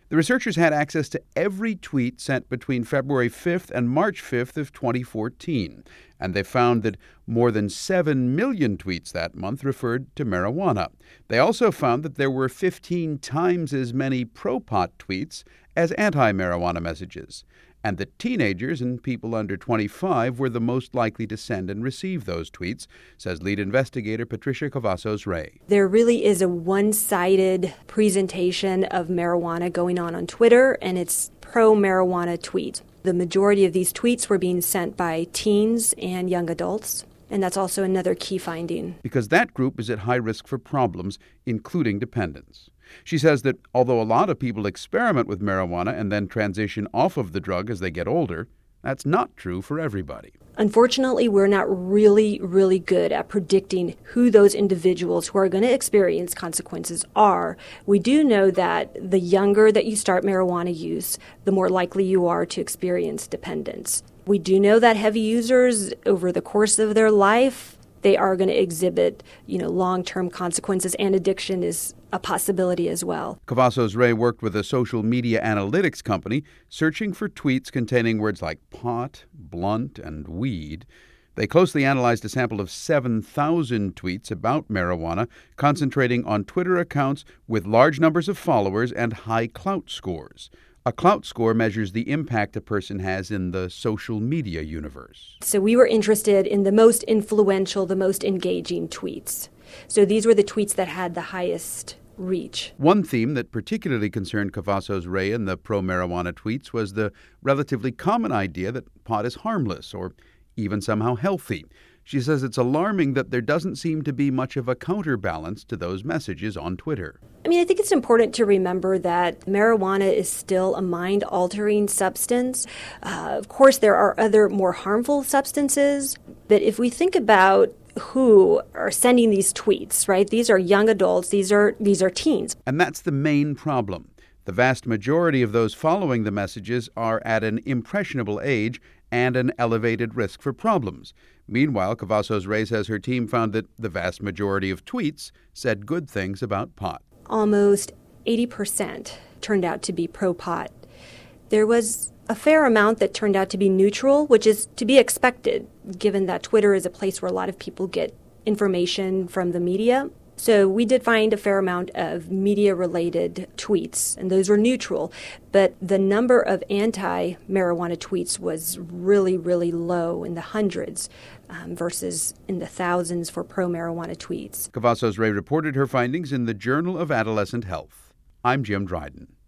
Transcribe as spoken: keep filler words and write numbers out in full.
The researchers had access to every tweet sent between February fifth and March fifth of twenty fourteen, and they found that more than seven million tweets that month referred to marijuana. They also found that there were fifteen times as many pro-pot tweets as anti-marijuana messages, and that teenagers and people under twenty-five were the most likely to send and receive those tweets, says lead investigator Patricia Cavazos Ray. There really is a one-sided presentation of marijuana going on on Twitter, and it's pro-marijuana tweets. The majority of these tweets were being sent by teens and young adults, and that's also another key finding. Because that group is at high risk for problems, including dependence. She says that although a lot of people experiment with marijuana and then transition off of the drug as they get older, that's not true for everybody. Unfortunately, we're not really, really good at predicting who those individuals who are going to experience consequences are. We do know that the younger that you start marijuana use, the more likely you are to experience dependence. We do know that heavy users, over the course of their life, they are going to exhibit, you know, long-term consequences, and addiction is a possibility as well. Cavazos Ray worked with a social media analytics company searching for tweets containing words like pot, blunt, and weed. They closely analyzed a sample of seven thousand tweets about marijuana, concentrating on Twitter accounts with large numbers of followers and high clout scores. A clout score measures the impact a person has in the social media universe. So we were interested in the most influential, the most engaging tweets. So these were the tweets that had the highest reach. One theme that particularly concerned Cavazos Ray in the pro-marijuana tweets was the relatively common idea that pot is harmless or even somehow healthy. She says it's alarming that there doesn't seem to be much of a counterbalance to those messages on Twitter. I mean, I think it's important to remember that marijuana is still a mind-altering substance. Uh, of course, there are other more harmful substances, but if we think about who are sending these tweets, right? These are young adults, these are these are teens. And that's the main problem. The vast majority of those following the messages are at an impressionable age and an elevated risk for problems. Meanwhile, Cavazos Ray says her team found that the vast majority of tweets said good things about pot. Almost eighty percent turned out to be pro-pot. There was a fair amount that turned out to be neutral, which is to be expected, given that Twitter is a place where a lot of people get information from the media. So we did find a fair amount of media-related tweets, and those were neutral. But the number of anti-marijuana tweets was really, really low, in the hundreds, um, versus in the thousands for pro-marijuana tweets. Cavazos Ray reported her findings in the Journal of Adolescent Health. I'm Jim Dryden.